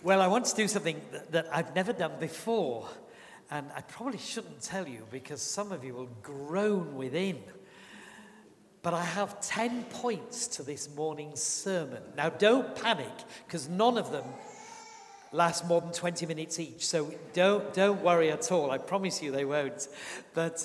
Well, I want to do something that I've never done before, and I probably shouldn't tell you because some of you will groan within. But I have 10 points to this morning's sermon. Now, don't panic, because none of them last more than 20 minutes each, so don't worry at all. I promise you they won't. But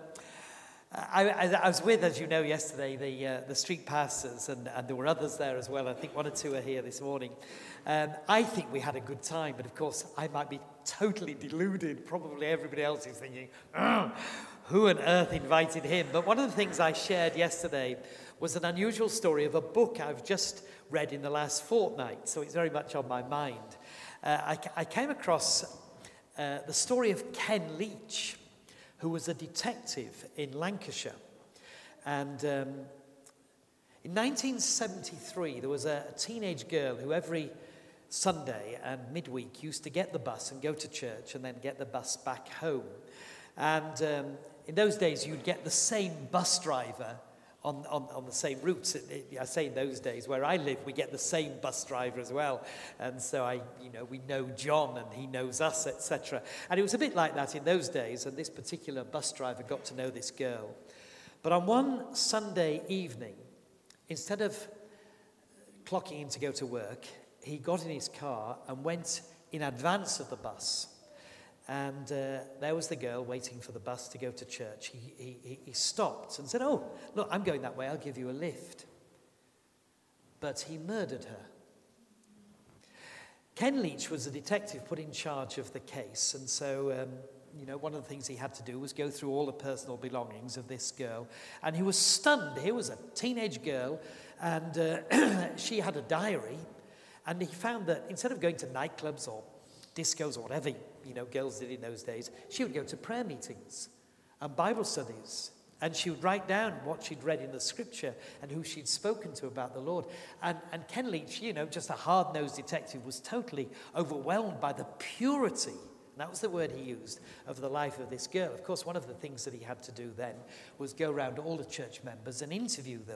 I was with, as you know, yesterday, the street pastors, and there were others there as well. I think one or two are here this morning. I think we had a good time, but of course, I might be totally deluded. Probably everybody else is thinking, who on earth invited him? But one of the things I shared yesterday was an unusual story of a book I've just read in the last fortnight, so it's very much on my mind. I came across the story of Ken Leach, who was a detective in Lancashire. And in 1973, there was a teenage girl who every Sunday and midweek used to get the bus and go to church and then get the bus back home. And in those days, you'd get the same bus driver on the same routes. I say in those days, where I live, we get the same bus driver as well. And so we know John and he knows us, etc. And it was a bit like that in those days, and this particular bus driver got to know this girl. But on one Sunday evening, instead of clocking in to go to work, he got in his car and went in advance of the bus. And there was the girl waiting for the bus to go to church. He stopped and said, "Oh, look, I'm going that way. I'll give you a lift." But he murdered her. Ken Leach was a detective put in charge of the case. And so, one of the things he had to do was go through all the personal belongings of this girl. And he was stunned. Here was a teenage girl, and she had a diary. And he found that instead of going to nightclubs or discos or whatever, girls did in those days, she would go to prayer meetings and Bible studies. And she would write down what she'd read in the scripture and who she'd spoken to about the Lord. And Ken Leach, just a hard-nosed detective, was totally overwhelmed by the purity, and that was the word he used, of the life of this girl. Of course, one of the things that he had to do then was go around all the church members and interview them.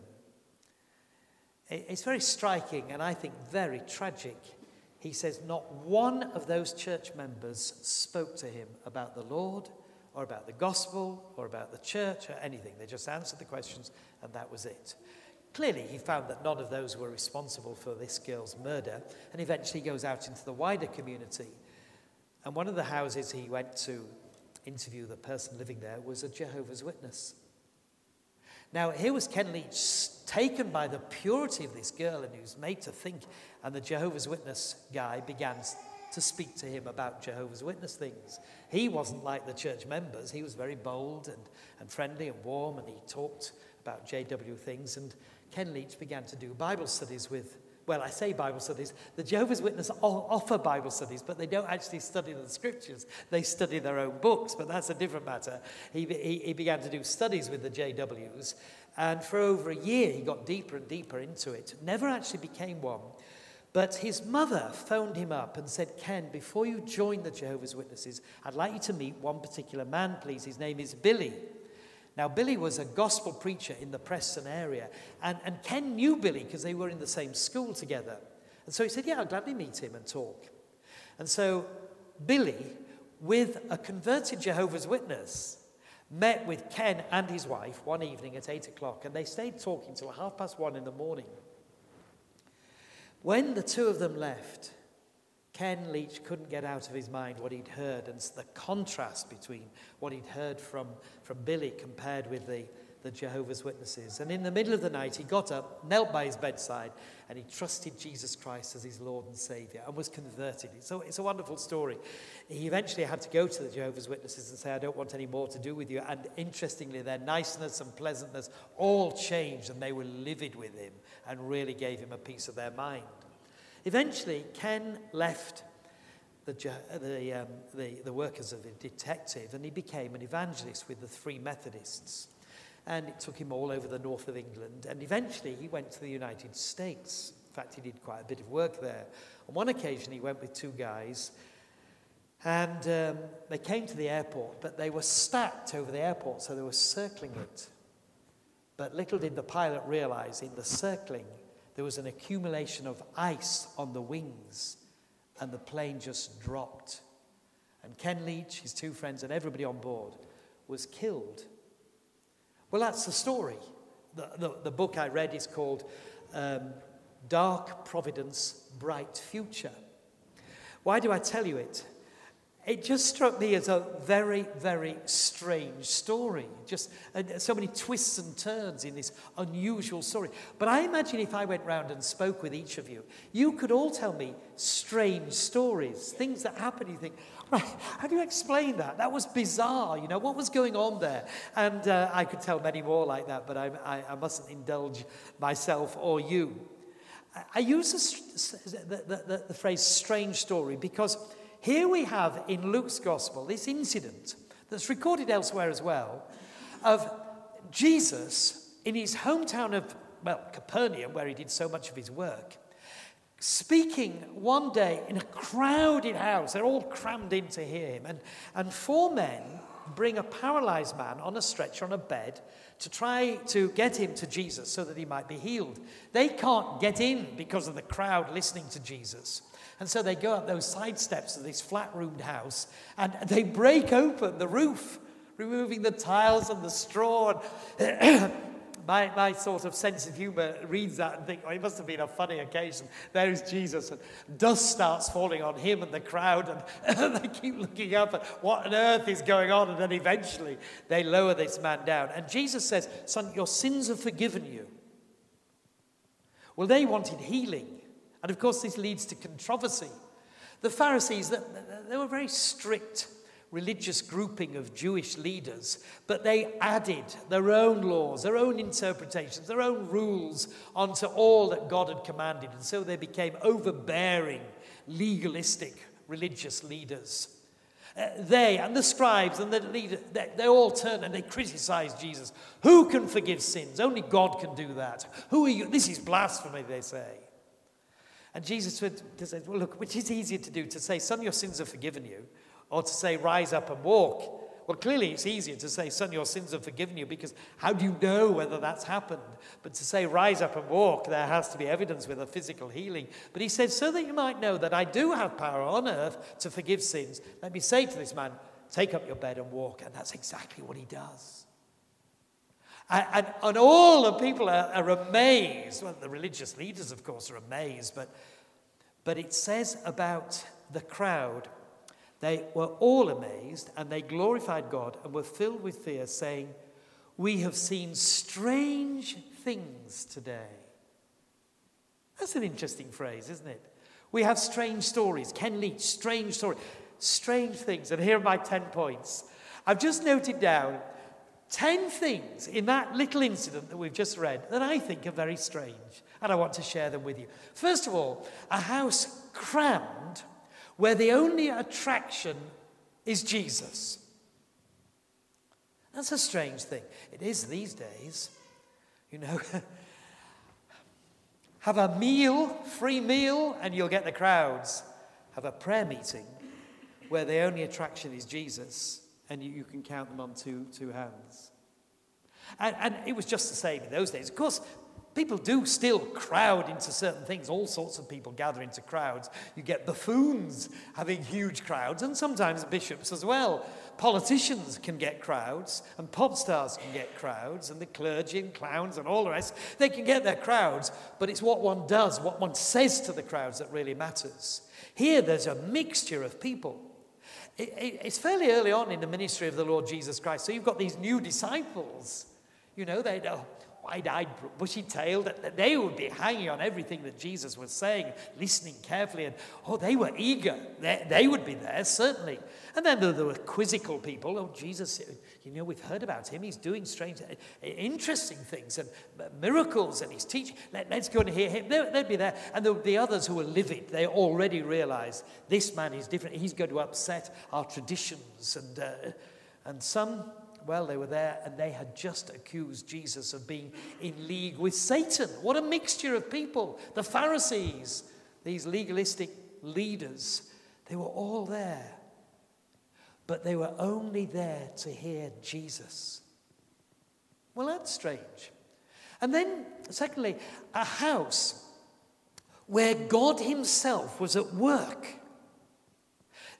It's very striking and I think very tragic. He says not one of those church members spoke to him about the Lord or about the gospel or about the church or anything. They just answered the questions and that was it. Clearly, he found that none of those were responsible for this girl's murder, and eventually goes out into the wider community. And one of the houses he went to interview the person living there was a Jehovah's Witness. Now, here was Ken Leach taken by the purity of this girl, and he was made to think, and the Jehovah's Witness guy began to speak to him about Jehovah's Witness things. He wasn't like the church members. He was very bold and friendly and warm, and he talked about JW things, and Ken Leach began to do Bible studies with, well, I say Bible studies. The Jehovah's Witness offer Bible studies, but they don't actually study the scriptures. They study their own books, but that's a different matter. He began to do studies with the JWs, and for over a year he got deeper and deeper into it. Never actually became one. But his mother phoned him up and said, "Ken, before you join the Jehovah's Witnesses, I'd like you to meet one particular man, please. His name is Billy." Now, Billy was a gospel preacher in the Preston area, and Ken knew Billy because they were in the same school together. And so he said, "Yeah, I'll gladly meet him and talk." And so Billy, with a converted Jehovah's Witness, met with Ken and his wife one evening at 8 o'clock, and they stayed talking till 1:30 in the morning. When the two of them left, Ken Leach couldn't get out of his mind what he'd heard, and the contrast between what he'd heard from Billy compared with the Jehovah's Witnesses. And in the middle of the night, he got up, knelt by his bedside, and he trusted Jesus Christ as his Lord and Savior and was converted. So it's a wonderful story. He eventually had to go to the Jehovah's Witnesses and say, "I don't want any more to do with you." And interestingly, their niceness and pleasantness all changed, and they were livid with him and really gave him a piece of their mind. Eventually, Ken left the workers of a detective, and he became an evangelist with the Free Methodists. And it took him all over the north of England. And eventually, he went to the United States. In fact, he did quite a bit of work there. On one occasion, he went with two guys, and they came to the airport, but they were stacked over the airport, so they were circling it. But little did the pilot realize, in the circling, there was an accumulation of ice on the wings, and the plane just dropped. And Ken Leach, his two friends, and everybody on board was killed. Well, that's the story. The book I read is called Dark Providence, Bright Future. Why do I tell you it? It just struck me as a very, very strange story. Just so many twists and turns in this unusual story. But I imagine if I went round and spoke with each of you, you could all tell me strange stories, things that happen. You think, right, how do you explain that? That was bizarre. You know, what was going on there? And I could tell many more like that, but I mustn't indulge myself or you. I use the phrase strange story because here we have in Luke's gospel this incident that's recorded elsewhere as well of Jesus in his hometown of, Capernaum, where he did so much of his work, speaking one day in a crowded house. They're all crammed in to hear him. And four men bring a paralyzed man on a stretcher on a bed to try to get him to Jesus so that he might be healed. They can't get in because of the crowd listening to Jesus. And so they go up those side steps of this flat-roomed house and they break open the roof, removing the tiles and the straw. And my sort of sense of humor reads that and thinks, it must have been a funny occasion. There's Jesus, and dust starts falling on him and the crowd, and they keep looking up at what on earth is going on, and then eventually they lower this man down. And Jesus says, "Son, your sins are forgiven you." Well, they wanted healing. And of course, this leads to controversy. The Pharisees, they were a very strict religious grouping of Jewish leaders, but they added their own laws, their own interpretations, their own rules onto all that God had commanded. And so they became overbearing, legalistic religious leaders. They and the scribes and the leaders, they all turned and they criticized Jesus. Who can forgive sins? Only God can do that. Who are you? This is blasphemy, they say. And Jesus would say, well, look, which is easier to do, to say, "Son, your sins are forgiven you," or to say, "Rise up and walk"? Well, clearly it's easier to say, "Son, your sins are forgiven you," because how do you know whether that's happened? But to say, "Rise up and walk," there has to be evidence with a physical healing. But he said, "So that you might know that I do have power on earth to forgive sins, let me say to this man, take up your bed and walk." And that's exactly what he does. And all the people are amazed. Well, the religious leaders, of course, are amazed. But it says about the crowd, they were all amazed and they glorified God and were filled with fear, saying, "We have seen strange things today." That's an interesting phrase, isn't it? We have strange stories. Ken Leach, strange story. Strange things. And here are my 10 points. I've just noted down 10 things in that little incident that we've just read that I think are very strange, and I want to share them with you. First of all, a house crammed where the only attraction is Jesus. That's a strange thing. It is these days. You know, have a meal, free meal, and you'll get the crowds. Have a prayer meeting where the only attraction is Jesus, and you can count them on two hands. And it was just the same in those days. Of course, people do still crowd into certain things. All sorts of people gather into crowds. You get buffoons having huge crowds, and sometimes bishops as well. Politicians can get crowds, and pop stars can get crowds, and the clergy and clowns and all the rest. They can get their crowds, but it's what one does, what one says to the crowds that really matters. Here, there's a mixture of people. It's fairly early on in the ministry of the Lord Jesus Christ. So you've got these new disciples. You know, they're wide-eyed, bushy-tailed. They would be hanging on everything that Jesus was saying, listening carefully. And, they were eager. They would be there, certainly. And then there were quizzical people. "Oh, Jesus, we've heard about him. He's doing strange, interesting things and miracles, and he's teaching. Let's go and hear him." They'd be there. And there would be others who were livid. They already realized this man is different. He's going to upset our traditions. And some, well, they were there and they had just accused Jesus of being in league with Satan. What a mixture of people. The Pharisees, these legalistic leaders, they were all there. But they were only there to hear Jesus. Well, that's strange. And then, secondly, a house where God himself was at work.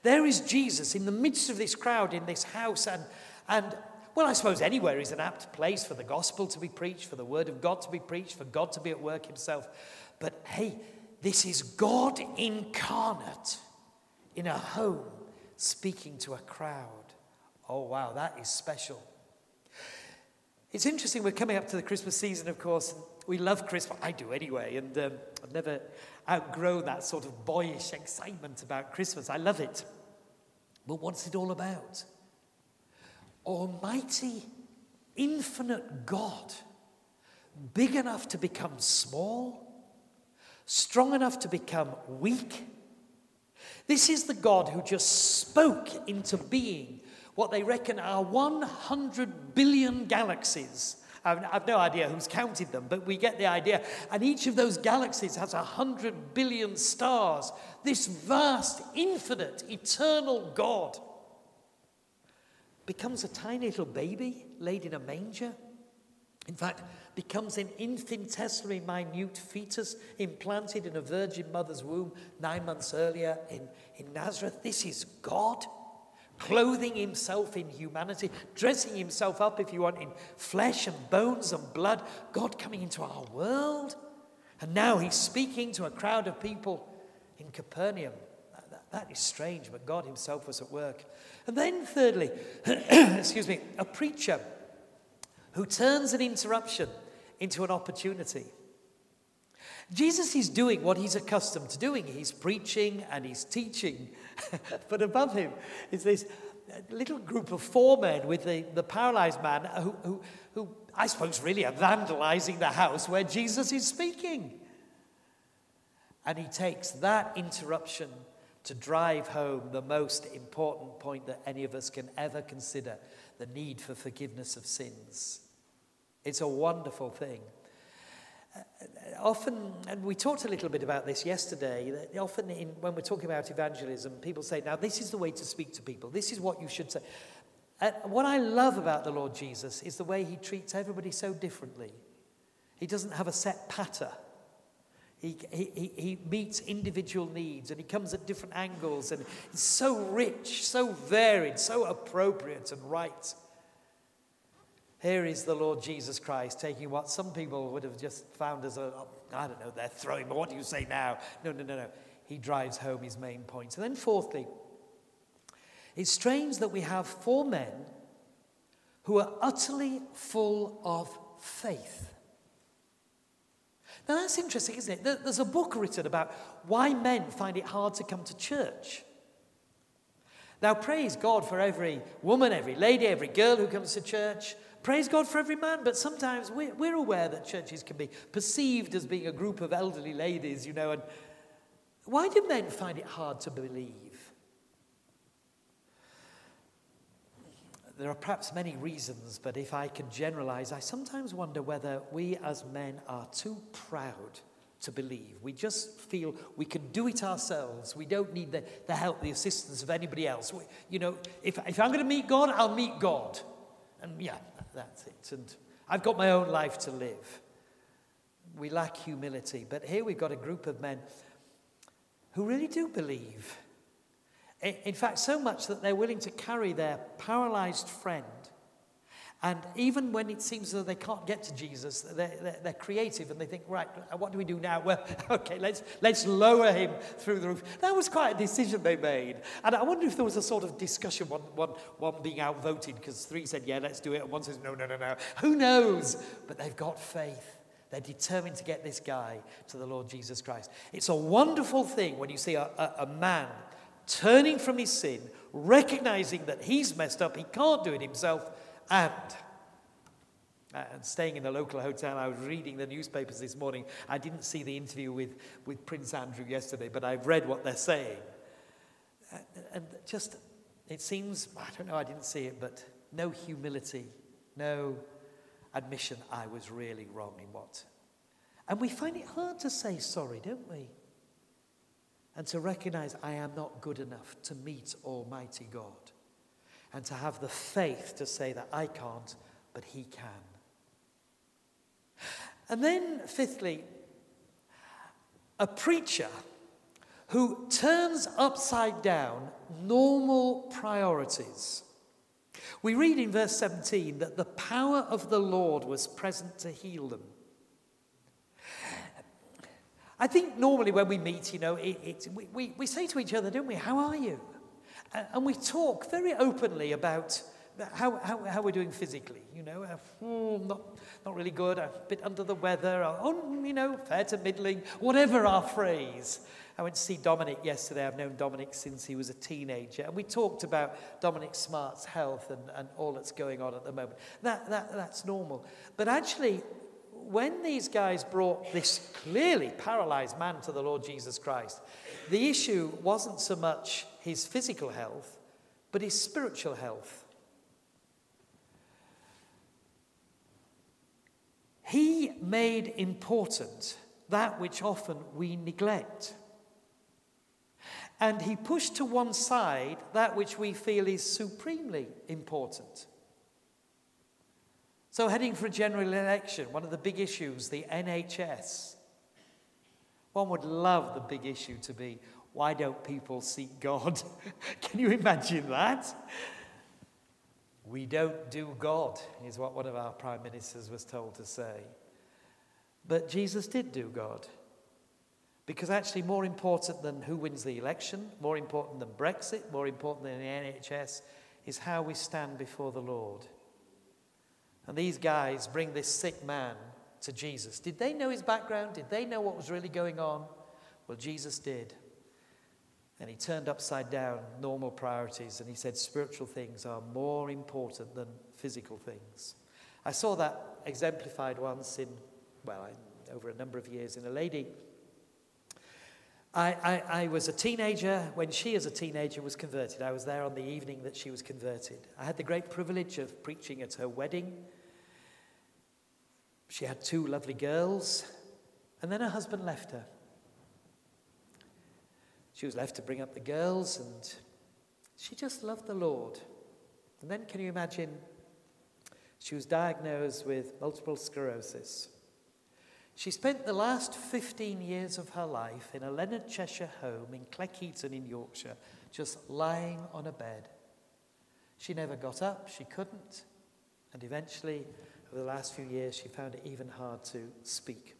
There is Jesus in the midst of this crowd in this house, and well, I suppose anywhere is an apt place for the gospel to be preached, for the word of God to be preached, for God to be at work himself. But hey, this is God incarnate in a home speaking to a crowd. Oh, wow, that is special. It's interesting, we're coming up to the Christmas season, of course. We love Christmas. I do anyway, and I've never outgrown that sort of boyish excitement about Christmas. I love it. But what's it all about? Almighty, infinite God, big enough to become small, strong enough to become weak. This is the God who just spoke into being what they reckon are 100 billion galaxies. I've no idea who's counted them, but we get the idea. And each of those galaxies has 100 billion stars. This vast, infinite, eternal God becomes a tiny little baby laid in a manger. In fact, becomes an infinitesimally minute fetus implanted in a virgin mother's womb 9 months earlier in Nazareth. This is God clothing himself in humanity, dressing himself up, if you want, in flesh and bones and blood. God coming into our world. And now he's speaking to a crowd of people in Capernaum. That is strange, but God himself was at work. And then thirdly, a preacher who turns an interruption into an opportunity. Jesus is doing what he's accustomed to doing. He's preaching and he's teaching. But above him is this little group of 4 men with the paralyzed man who I suppose really are vandalizing the house where Jesus is speaking. And he takes that interruption to drive home the most important point that any of us can ever consider, the need for forgiveness of sins. It's a wonderful thing. Often, and we talked a little bit about this yesterday, that often when we're talking about evangelism, people say, now this is the way to speak to people. This is what you should say. What I love about the Lord Jesus is the way he treats everybody so differently. He doesn't have a set patter. He meets individual needs, and he comes at different angles, and it's so rich, so varied, so appropriate and right. Here is the Lord Jesus Christ taking what some people would have just found as they're throwing, but what do you say now? No. He drives home his main point. And then fourthly, it's strange that we have 4 men who are utterly full of faith. Now that's interesting, isn't it? There's a book written about why men find it hard to come to church. Now praise God for every woman, every lady, every girl who comes to church. Praise God for every man, but sometimes we're aware that churches can be perceived as being a group of elderly ladies, and why do men find it hard to believe? There are perhaps many reasons, but if I can generalize, I sometimes wonder whether we as men are too proud to believe. We just feel we can do it ourselves. We don't need the help, the assistance of anybody else. If I'm going to meet God, I'll meet God. And yeah, that's it. And I've got my own life to live. We lack humility. But here we've got a group of men who really do believe. In fact, so much that they're willing to carry their paralyzed friend. And even when it seems that they can't get to Jesus, they're creative and they think, right, what do we do now? Well, okay, let's lower him through the roof. That was quite a decision they made. And I wonder if there was a sort of discussion, one being outvoted because 3 said, yeah, let's do it. And 1 says, no. Who knows? But they've got faith. They're determined to get this guy to the Lord Jesus Christ. It's a wonderful thing when you see a man turning from his sin, recognizing that he's messed up, he can't do it himself, and staying in a local hotel. I was reading the newspapers this morning. I didn't see the interview with Prince Andrew yesterday, but I've read what they're saying. And just, it seems, I don't know, I didn't see it, but no humility, no admission I was really wrong in what. And we find it hard to say sorry, don't we? And to recognize I am not good enough to meet Almighty God. And to have the faith to say that I can't, but he can. And then, fifthly, a preacher who turns upside down normal priorities. We read in verse 17 that the power of the Lord was present to heal them. I think normally when we meet, we say to each other, don't we, how are you? And we talk very openly about how we're doing physically. Not really good, a bit under the weather, or, fair to middling, whatever our phrase. I went to see Dominic yesterday. I've known Dominic since he was a teenager. And we talked about Dominic Smart's health and all that's going on at the moment. That's normal. But actually, when these guys brought this clearly paralyzed man to the Lord Jesus Christ, the issue wasn't so much his physical health, but his spiritual health. He made important that which often we neglect. And he pushed to one side that which we feel is supremely important. So heading for a general election, one of the big issues, the NHS. One would love the big issue to be, why don't people seek God? Can you imagine that? We don't do God, is what one of our prime ministers was told to say. But Jesus did do God. Because actually more important than who wins the election, more important than Brexit, more important than the NHS, is how we stand before the Lord. And these guys bring this sick man to Jesus. Did they know his background? Did they know what was really going on? Well, Jesus did. And he turned upside down normal priorities, and he said spiritual things are more important than physical things. I saw that exemplified once over a number of years in a lady. I was a teenager when she, as a teenager, was converted. I was there on the evening that she was converted. I had the great privilege of preaching at her wedding. She had 2 lovely girls, and then her husband left her. She was left to bring up the girls, and she just loved the Lord. And then can you imagine, she was diagnosed with multiple sclerosis. She spent the last 15 years of her life in a Leonard Cheshire home in Cleckheaton in Yorkshire, just lying on a bed. She never got up, she couldn't, and eventually, over the last few years, she found it even hard to speak.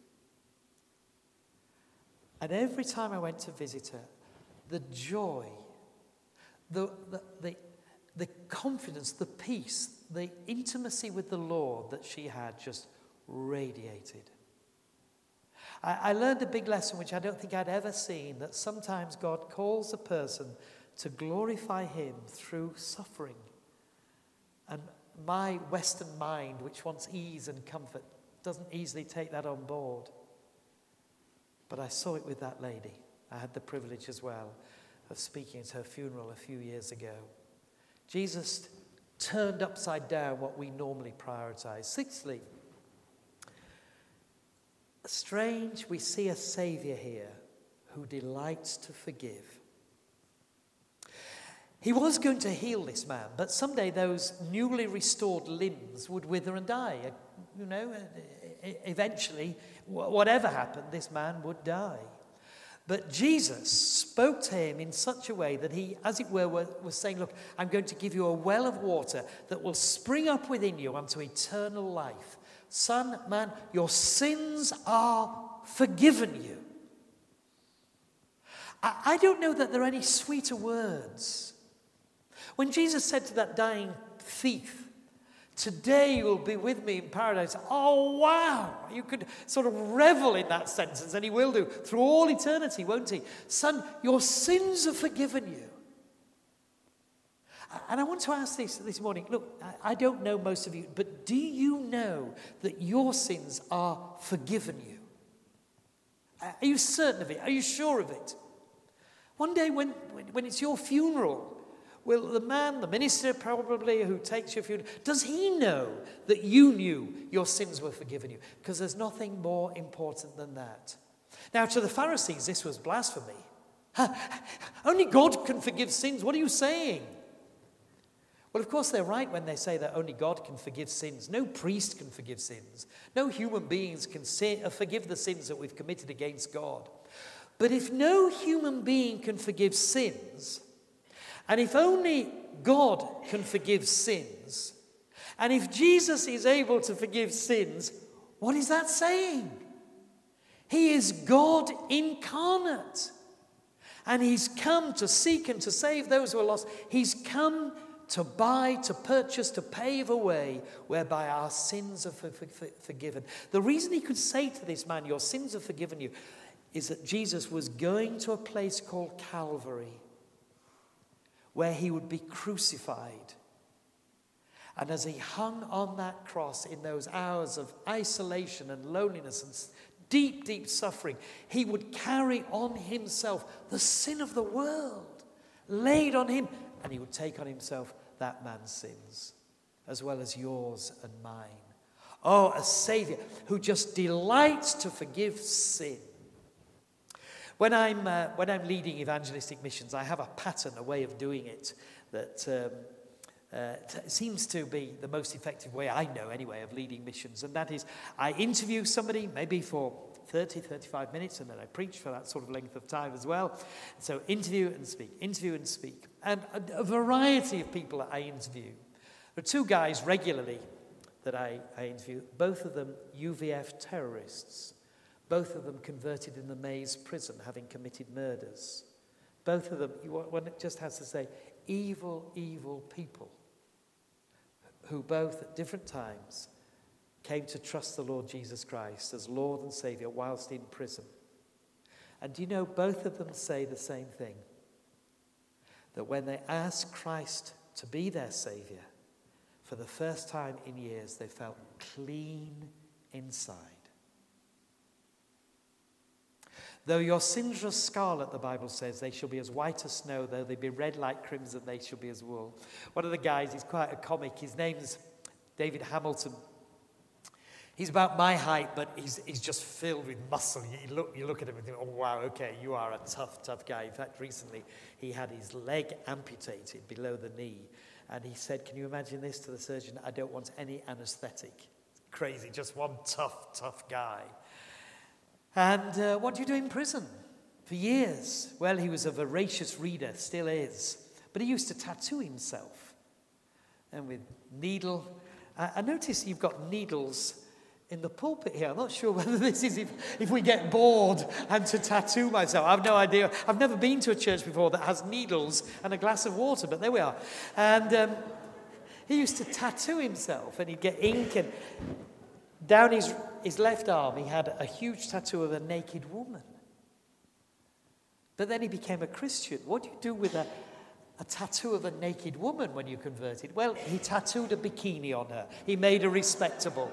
And every time I went to visit her, the joy, the confidence, the peace, the intimacy with the Lord that she had just radiated. I learned a big lesson which I don't think I'd ever seen, that sometimes God calls a person to glorify him through suffering. And my Western mind, which wants ease and comfort, doesn't easily take that on board. But I saw it with that lady. I had the privilege as well of speaking at her funeral a few years ago. Jesus turned upside down what we normally prioritize. Sixthly, strange, we see a Saviour here who delights to forgive. He was going to heal this man, but someday those newly restored limbs would wither and die. Eventually, whatever happened, this man would die. But Jesus spoke to him in such a way that he, as it were, was saying, look, I'm going to give you a well of water that will spring up within you unto eternal life. Son, man, your sins are forgiven you. I don't know that there are any sweeter words. When Jesus said to that dying thief, today you will be with me in paradise. Oh, wow. You could sort of revel in that sentence, and he will do through all eternity, won't he? Son, your sins are forgiven you. And I want to ask this morning, look, I don't know most of you, but do you know that your sins are forgiven you? Are you certain of it? Are you sure of it? One day when it's your funeral, will the man, the minister probably, who takes your funeral, does he know that you knew your sins were forgiven you? Because there's nothing more important than that. Now, to the Pharisees, this was blasphemy. Only God can forgive sins. What are you saying? Well, of course, they're right when they say that only God can forgive sins. No priest can forgive sins. No human beings can forgive the sins that we've committed against God. But if no human being can forgive sins, and if only God can forgive sins, and if Jesus is able to forgive sins, what is that saying? He is God incarnate. And he's come to seek and to save those who are lost. He's come to buy, to purchase, to pave a way whereby our sins are forgiven. The reason he could say to this man, your sins are forgiven you, is that Jesus was going to a place called Calvary, where he would be crucified. And as he hung on that cross in those hours of isolation and loneliness and deep, deep suffering, he would carry on himself the sin of the world, laid on him, and he would take on himself that man's sins, as well as yours and mine. Oh, a Savior who just delights to forgive sin. When I'm leading evangelistic missions, I have a pattern, a way of doing it that seems to be the most effective way I know anyway of leading missions. And that is, I interview somebody maybe for 30, 35 minutes, and then I preach for that sort of length of time as well. So interview and speak, interview and speak. And a variety of people that I interview. There are two guys regularly that I interview, both of them UVF terrorists. Both of them converted in the Maze prison, having committed murders. Both of them, one just has to say, evil, evil people who both at different times came to trust the Lord Jesus Christ as Lord and Saviour whilst in prison. And do you know, both of them say the same thing, that when they asked Christ to be their Saviour, for the first time in years, they felt clean inside. Though your sins are scarlet, the Bible says, they shall be as white as snow. Though they be red like crimson, they shall be as wool. One of the guys, he's quite a comic. His name's David Hamilton. He's about my height, but he's just filled with muscle. You look at him and think, oh, wow, okay, you are a tough, tough guy. In fact, recently, he had his leg amputated below the knee. And he said, can you imagine this to the surgeon? I don't want any anesthetic. Crazy, just one tough, tough guy. And what do you do in prison? For years. Well, he was a voracious reader, still is. But he used to tattoo himself. And with needle. I notice you've got needles in the pulpit here. I'm not sure whether this is if we get bored and to tattoo myself. I've no idea. I've never been to a church before that has needles and a glass of water, but there we are. And he used to tattoo himself, and he'd get ink, and down his left arm, he had a huge tattoo of a naked woman. But then he became a Christian. What do you do with a tattoo of a naked woman when you converted? Well, he tattooed a bikini on her. He made her respectable.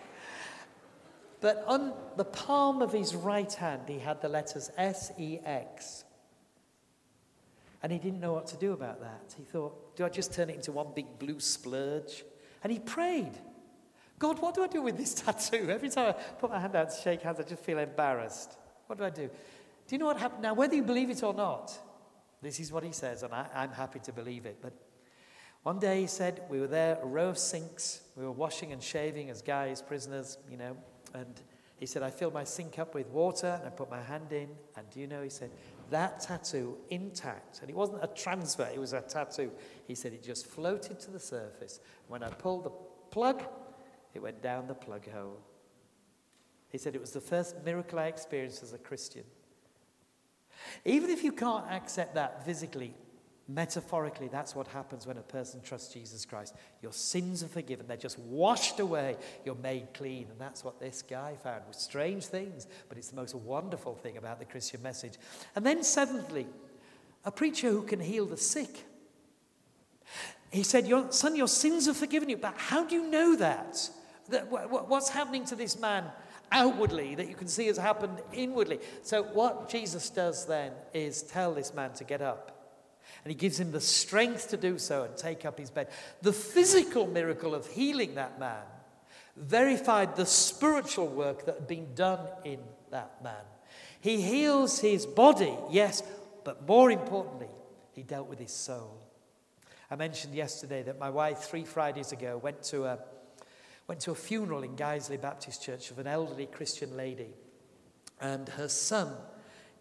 But on the palm of his right hand, he had the letters S-E-X. And he didn't know what to do about that. He thought, do I just turn it into one big blue splurge? And he prayed. God, what do I do with this tattoo? Every time I put my hand out to shake hands, I just feel embarrassed. What do I do? Do you know what happened? Now, whether you believe it or not, this is what he says, and I'm happy to believe it. But one day he said, we were there, a row of sinks. We were washing and shaving as guys, prisoners, And he said, I filled my sink up with water, and I put my hand in. And do you know, he said, that tattoo intact. And it wasn't a transfer, it was a tattoo. He said, it just floated to the surface. When I pulled the plug, it went down the plug hole. He said it was the first miracle I experienced as a Christian. Even if you can't accept that physically, metaphorically, that's what happens when a person trusts Jesus Christ. Your sins are forgiven. They're just washed away. You're made clean. And that's what this guy found. Strange things, but it's the most wonderful thing about the Christian message. And then seventhly, a preacher who can heal the sick. He said, son, your sins are forgiven you. But how do you know that? What's happening to this man outwardly that you can see has happened inwardly? So what Jesus does then is tell this man to get up. And he gives him the strength to do so and take up his bed. The physical miracle of healing that man verified the spiritual work that had been done in that man. He heals his body, yes, but more importantly, he dealt with his soul. I mentioned yesterday that my wife 3 Fridays ago went to a funeral in Guiseley Baptist Church of an elderly Christian lady. And her son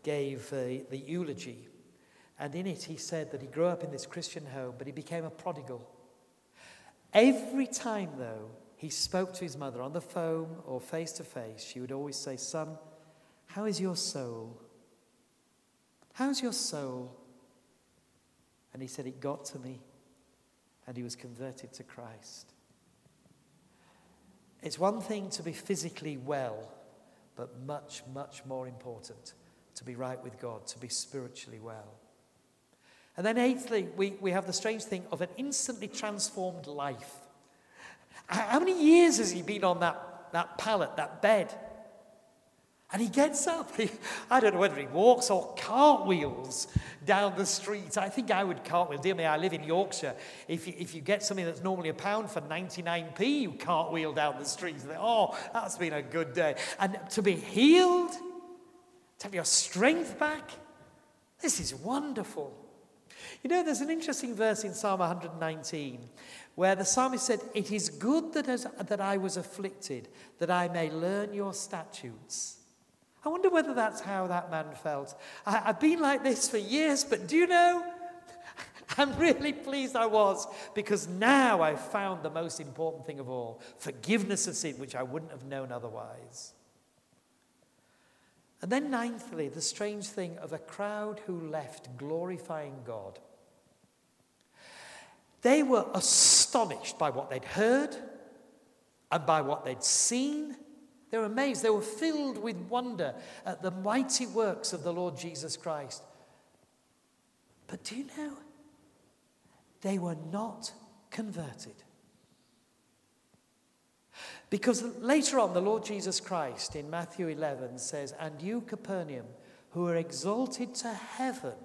gave the eulogy. And in it he said that he grew up in this Christian home, but he became a prodigal. Every time, though, he spoke to his mother on the phone or face to face, she would always say, "Son, how is your soul? How's your soul?" And he said, "It got to me," and he was converted to Christ. It's one thing to be physically well, but much, much more important to be right with God, to be spiritually well. And then eighthly, we have the strange thing of an instantly transformed life. How many years has he been on that pallet, that bed? And he gets up. I don't know whether he walks or cartwheels down the street. I think I would cartwheel. Dear me, I live in Yorkshire. If you get something that's normally £1 for 99p, you cartwheel down the street. And think, oh, that's been a good day. And to be healed, to have your strength back, this is wonderful. You know, there's an interesting verse in Psalm 119 where the psalmist said, "It is good that I was afflicted, that I may learn your statutes." I wonder whether that's how that man felt. I've been like this for years, but do you know, I'm really pleased I was, because now I've found the most important thing of all, forgiveness of sin, which I wouldn't have known otherwise. And then ninthly, the strange thing of a crowd who left glorifying God. They were astonished by what they'd heard and by what they'd seen. They were amazed. They were filled with wonder at the mighty works of the Lord Jesus Christ. But do you know? They were not converted. Because later on, the Lord Jesus Christ in Matthew 11 says, "And you, Capernaum, who are exalted to heaven,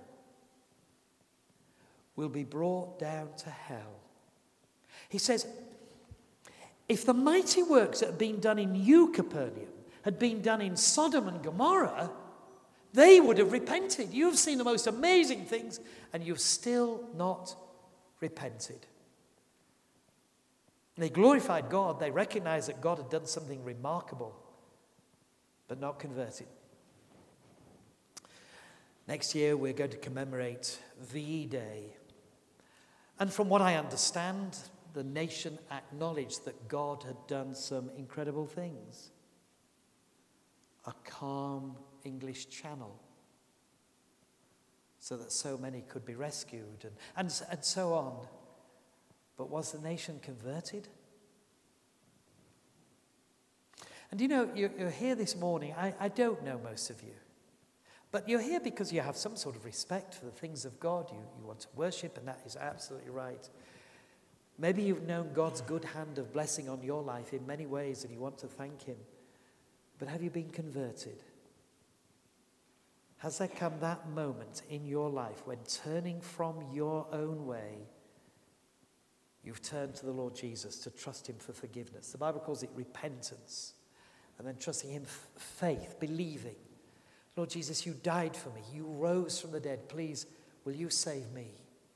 will be brought down to hell." He says, if the mighty works that have been done in you, Capernaum, had been done in Sodom and Gomorrah, they would have repented. You've seen the most amazing things, and you've still not repented. They glorified God. They recognized that God had done something remarkable, but not converted. Next year, we're going to commemorate VE Day. And from what I understand, the nation acknowledged that God had done some incredible things. A calm English Channel, so that so many could be rescued, and so on. But was the nation converted? And you know, you're here this morning. I don't know most of you. But you're here because you have some sort of respect for the things of God. You want to worship, and that is absolutely right. Maybe you've known God's good hand of blessing on your life in many ways, and you want to thank him. But have you been converted? Has there come that moment in your life when, turning from your own way, you've turned to the Lord Jesus to trust him for forgiveness? The Bible calls it repentance. And then trusting him, faith, believing. Lord Jesus, you died for me. You rose from the dead. Please, will you save me?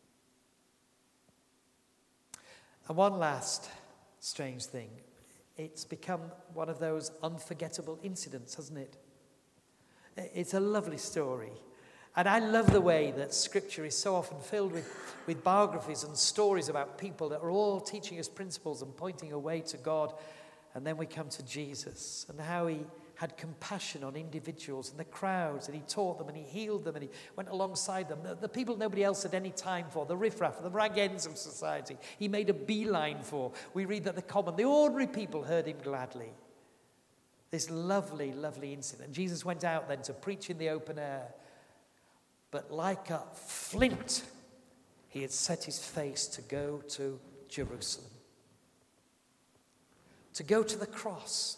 And one last strange thing. It's become one of those unforgettable incidents, hasn't it? It's a lovely story. And I love the way that Scripture is so often filled with biographies and stories about people that are all teaching us principles and pointing a way to God. And then we come to Jesus and how he had compassion on individuals and the crowds, and he taught them and he healed them and he went alongside them. The people nobody else had any time for, the riffraff, the rag ends of society, he made a beeline for. We read that the ordinary people heard him gladly. This lovely, lovely incident. Jesus went out then to preach in the open air, but like a flint, he had set his face to go to Jerusalem, to go to the cross.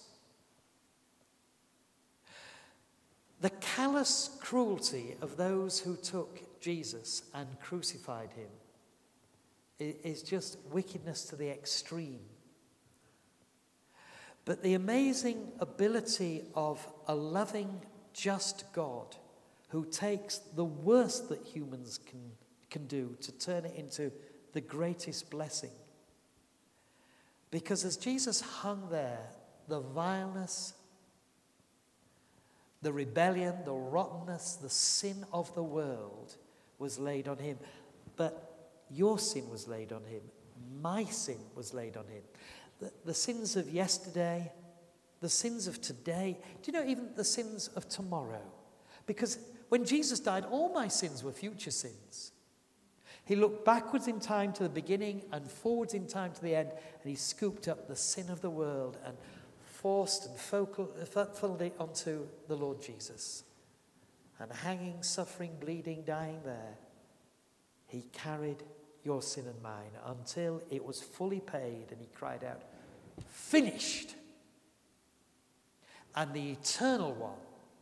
The callous cruelty of those who took Jesus and crucified him is just wickedness to the extreme. But the amazing ability of a loving, just God who takes the worst that humans can do to turn it into the greatest blessing. Because as Jesus hung there, the vileness, The rebellion, the rottenness, the sin of the world was laid on him. But your sin was laid on him. My sin was laid on him. The sins of yesterday, the sins of today, do you know, even the sins of tomorrow? Because when Jesus died, all my sins were future sins. He looked backwards in time to the beginning and forwards in time to the end, and he scooped up the sin of the world and forced and funneled it onto the Lord Jesus. And hanging, suffering, bleeding, dying there, he carried your sin and mine until it was fully paid, and he cried out, "Finished!" And the Eternal One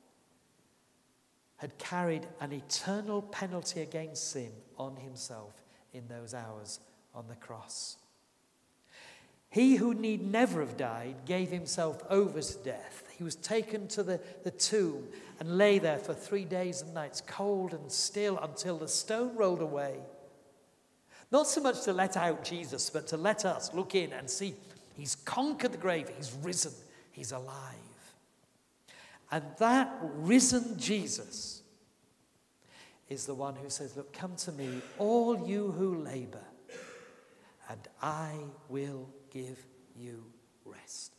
had carried an eternal penalty against sin on himself in those hours on the cross. He who need never have died gave himself over to death. He was taken to the tomb and lay there for 3 days and nights, cold and still, until the stone rolled away. Not so much to let out Jesus, but to let us look in and see he's conquered the grave, he's risen, he's alive. And that risen Jesus is the one who says, "Look, come to me, all you who labor, and I will give you rest."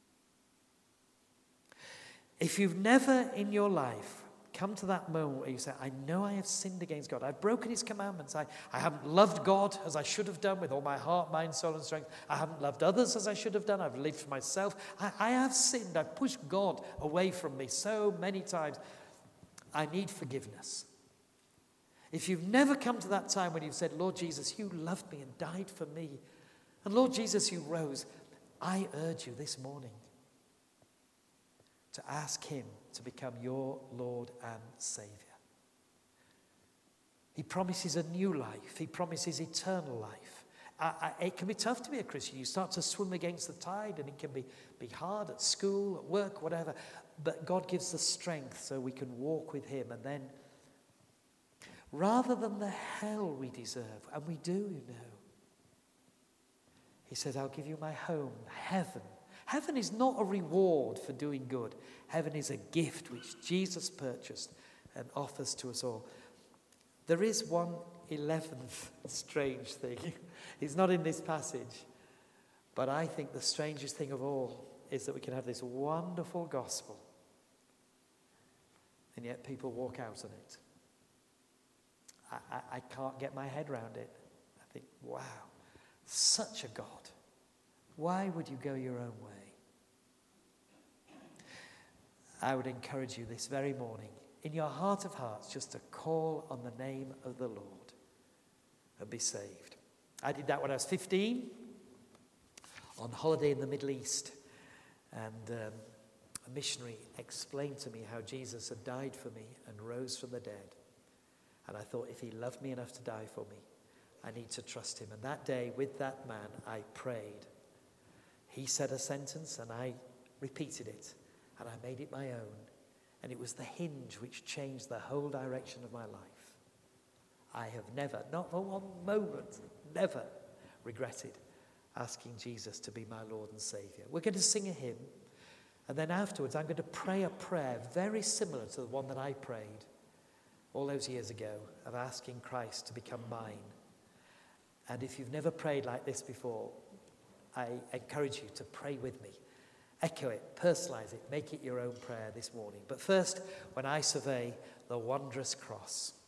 If you've never in your life come to that moment where you say, "I know I have sinned against God. I've broken his commandments. I haven't loved God as I should have done with all my heart, mind, soul, and strength. I haven't loved others as I should have done. I've lived for myself. I have sinned. I've pushed God away from me so many times. I need forgiveness." If you've never come to that time when you've said, "Lord Jesus, you loved me and died for me. And Lord Jesus, you rose," I urge you this morning to ask him to become your Lord and Saviour. He promises a new life. He promises eternal life. It can be tough to be a Christian. You start to swim against the tide, and it can be hard at school, at work, whatever. But God gives the strength so we can walk with him. And then, rather than the hell we deserve, and we do, you know, he says, "I'll give you my home, heaven." Heaven is not a reward for doing good. Heaven is a gift which Jesus purchased and offers to us all. There is one 11th strange thing. It's not in this passage. But I think the strangest thing of all is that we can have this wonderful gospel, and yet people walk out on it. I can't get my head around it. I think, wow, such a God. Why would you go your own way? I would encourage you this very morning, in your heart of hearts, just to call on the name of the Lord and be saved. I did that when I was 15, on holiday in the Middle East. And a missionary explained to me how Jesus had died for me and rose from the dead. And I thought, if he loved me enough to die for me, I need to trust him. And that day, with that man, I prayed. He said a sentence, and I repeated it, and I made it my own. And it was the hinge which changed the whole direction of my life. I have never, not for one moment, never regretted asking Jesus to be my Lord and Saviour. We're going to sing a hymn, and then afterwards I'm going to pray a prayer very similar to the one that I prayed all those years ago, of asking Christ to become mine. And if you've never prayed like this before, I encourage you to pray with me. Echo it, personalize it, make it your own prayer this morning. But first, when I survey the wondrous cross,